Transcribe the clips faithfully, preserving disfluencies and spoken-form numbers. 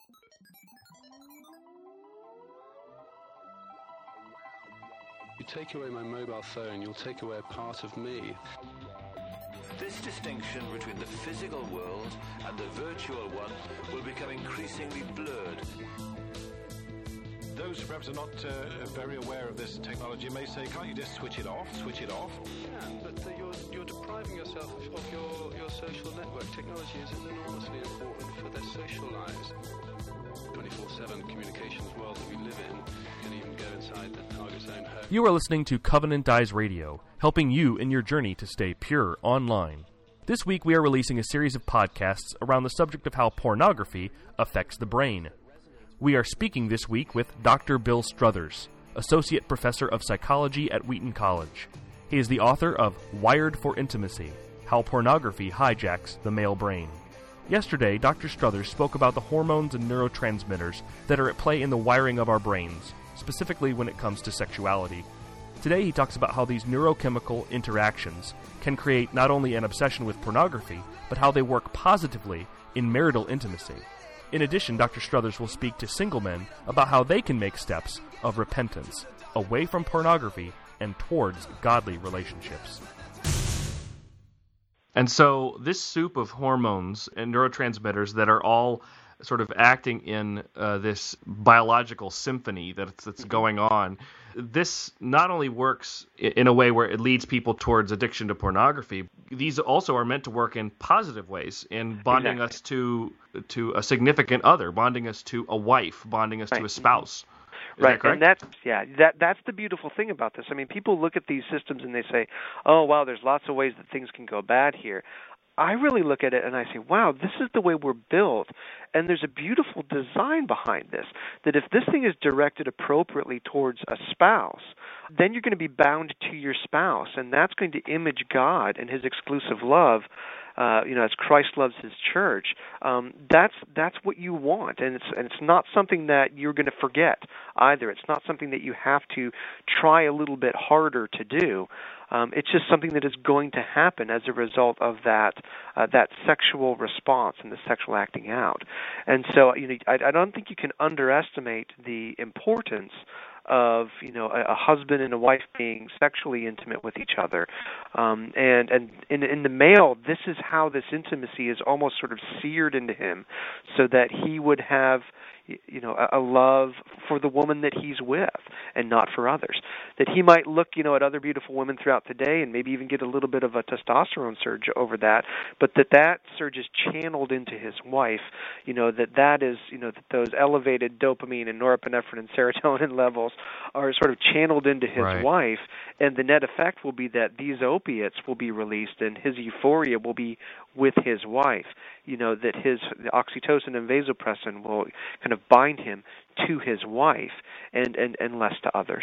You take away my mobile phone, you'll take away a part of me. This distinction between the physical world and the virtual one will become increasingly blurred. Those who perhaps are not uh, very aware of this technology may say, can't you just switch it off, switch it off? Yeah, but uh, you're, you're depriving yourself of, of your, your social network. Technology is enormously important for their social lives. twenty-four seven communications world that we live in can even go inside the target's own home. You are listening to Covenant Eyes Radio, helping you in your journey to stay pure online. This week we are releasing a series of podcasts around the subject of how pornography affects the brain. We are speaking this week with Doctor Bill Struthers, Associate Professor of Psychology at Wheaton College. He is the author of Wired for Intimacy, How Pornography Hijacks the Male Brain. Yesterday, Doctor Struthers spoke about the hormones and neurotransmitters that are at play in the wiring of our brains, specifically when it comes to sexuality. Today he talks about how these neurochemical interactions can create not only an obsession with pornography, but how they work positively in marital intimacy. In addition, Doctor Struthers will speak to single men about how they can make steps of repentance, away from pornography and towards godly relationships. And so this soup of hormones and neurotransmitters that are all sort of acting in uh, this biological symphony that's, that's going on, this not only works in a way where it leads people towards addiction to pornography, these also are meant to work in positive ways, in bonding exactly. us to to a significant other, bonding us to a wife, bonding us right. to a spouse. Is right, that correct? and that's yeah, that that's the beautiful thing about this. I mean, people look at these systems and they say, "Oh, wow, there's lots of ways that things can go bad here." I really look at it and I say, wow, this is the way we're built, and there's a beautiful design behind this, that if this thing is directed appropriately towards a spouse, then you're going to be bound to your spouse, and that's going to image God and his exclusive love, uh, you know, as Christ loves his church. Um, that's that's what you want, and it's and it's not something that you're going to forget either. It's not something that you have to try a little bit harder to do. Um, it's just something that is going to happen as a result of that uh, that sexual response and the sexual acting out. And so, you know, I, I don't think you can underestimate the importance of, you know, a, a husband and a wife being sexually intimate with each other. Um, and and in, in the male, this is how this intimacy is almost sort of seared into him, so that he would have, you know, a, a love for the woman that he's with and not for others. That he might look, you know, at other beautiful women throughout the day and maybe even get a little bit of a testosterone surge over that, but that that surge is channeled into his wife, you know, that that is, you know, that those elevated dopamine and norepinephrine and serotonin levels are sort of channeled into his Right. wife, and the net effect will be that these opiates will be released and his euphoria will be with his wife. You know, that his the oxytocin and vasopressin will kind of bind him to his wife and, and, and less to others.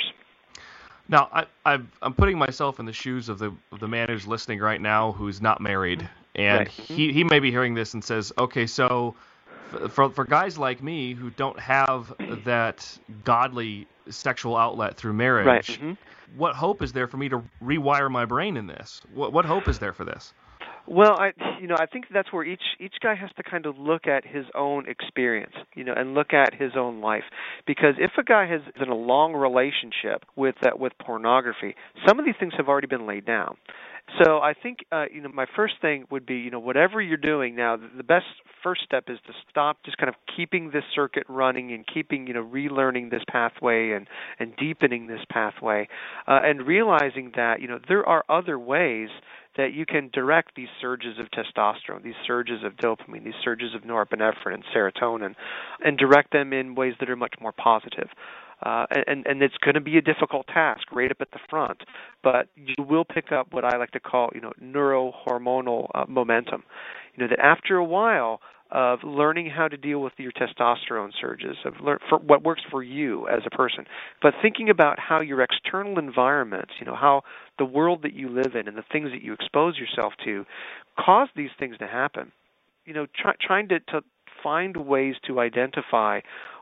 Now, I, I've, I'm putting myself in the shoes of the of the man who's listening right now who's not married, and Right. he, he may be hearing this and says, okay, so f- for for guys like me who don't have that godly sexual outlet through marriage, Right. Mm-hmm. what hope is there for me to rewire my brain in this? What what hope is there for this? Well, I, you know, I think that's where each each guy has to kind of look at his own experience, you know, and look at his own life. Because if a guy has is in a long relationship with that with pornography, some of these things have already been laid down. So I think, uh, you know, my first thing would be, you know, whatever you're doing now, the best first step is to stop just kind of keeping this circuit running and keeping, you know, relearning this pathway and, and deepening this pathway, uh, and realizing that, you know, there are other ways that you can direct these surges of testosterone, these surges of dopamine, these surges of norepinephrine and serotonin, and direct them in ways that are much more positive. Uh, and, and it's going to be a difficult task right up at the front, but you will pick up what I like to call, you know, neurohormonal uh, momentum. You know, that after a while of learning how to deal with your testosterone surges, of learn for what works for you as a person, but thinking about how your external environment, you know, how the world that you live in and the things that you expose yourself to cause these things to happen. You know, try, trying to, to find ways to identify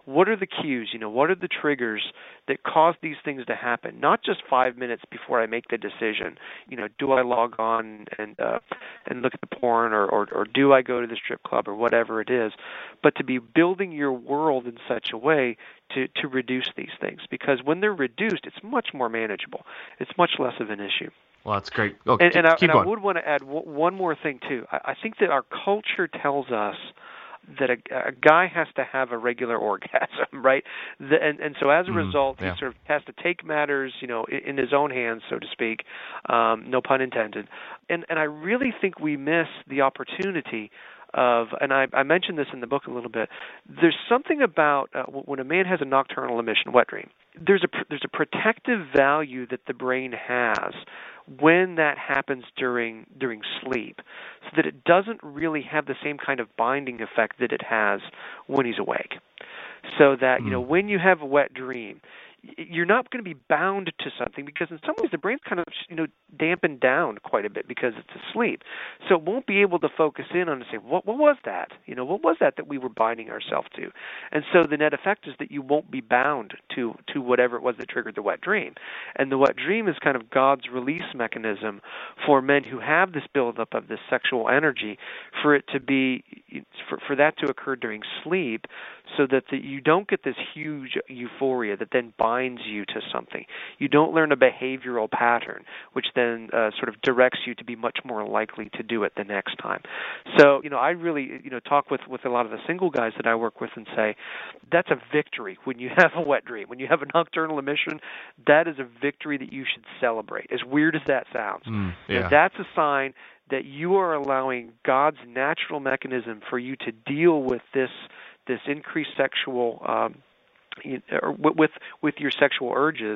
what are the cues? You know, what are the triggers that cause these things to happen? Not just five minutes before I make the decision. You know, do I log on and uh, and look at the porn, or, or or do I go to the strip club, or whatever it is? But to be building your world in such a way to to reduce these things, because when they're reduced, it's much more manageable. It's much less of an issue. Well, that's great. Oh, and, keep, and, I, keep and I going. would want to add w- one more thing too. I, I think that our culture tells us that a, a guy has to have a regular orgasm, right? The, and, and so as a mm, result, yeah. he sort of has to take matters, you know, in, in his own hands, so to speak. Um, no pun intended. And and I really think we miss the opportunity of, and I, I mentioned this in the book a little bit. There's something about uh, when a man has a nocturnal emission wet dream. There's a there's a protective value that the brain has when that happens during during sleep, so that it doesn't really have the same kind of binding effect that it has when he's awake. So that, you know, when you have a wet dream, you're not going to be bound to something, because in some ways the brain's kind of, you know, dampened down quite a bit because it's asleep. So it won't be able to focus in on and say, what what was that? You know, what was that that we were binding ourselves to? And so the net effect is that you won't be bound to, to whatever it was that triggered the wet dream. And the wet dream is kind of God's release mechanism for men who have this buildup of this sexual energy, for it to be, for, for that to occur during sleep, so that the, you don't get this huge euphoria that then binds you to something. You don't learn a behavioral pattern, which then uh, sort of directs you to be much more likely to do it the next time. So, you know, I really, you know, talk with, with a lot of the single guys that I work with and say, that's a victory when you have a wet dream. When you have a nocturnal emission, that is a victory that you should celebrate, as weird as that sounds. Mm, yeah. Now, that's a sign that you are allowing God's natural mechanism for you to deal with this this increased sexual um, or with with your sexual urges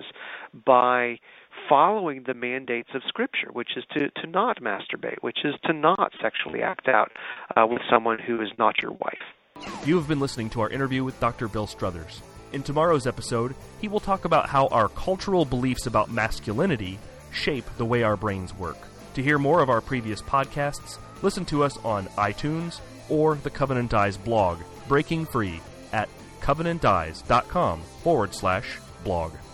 by following the mandates of Scripture, which is to, to not masturbate, which is to not sexually act out uh, with someone who is not your wife. You have been listening to our interview with Doctor Bill Struthers. In tomorrow's episode, he will talk about how our cultural beliefs about masculinity shape the way our brains work. To hear more of our previous podcasts, listen to us on iTunes or the Covenant Eyes blog, Breaking Free, at covenant eyes dot com forward slash blog.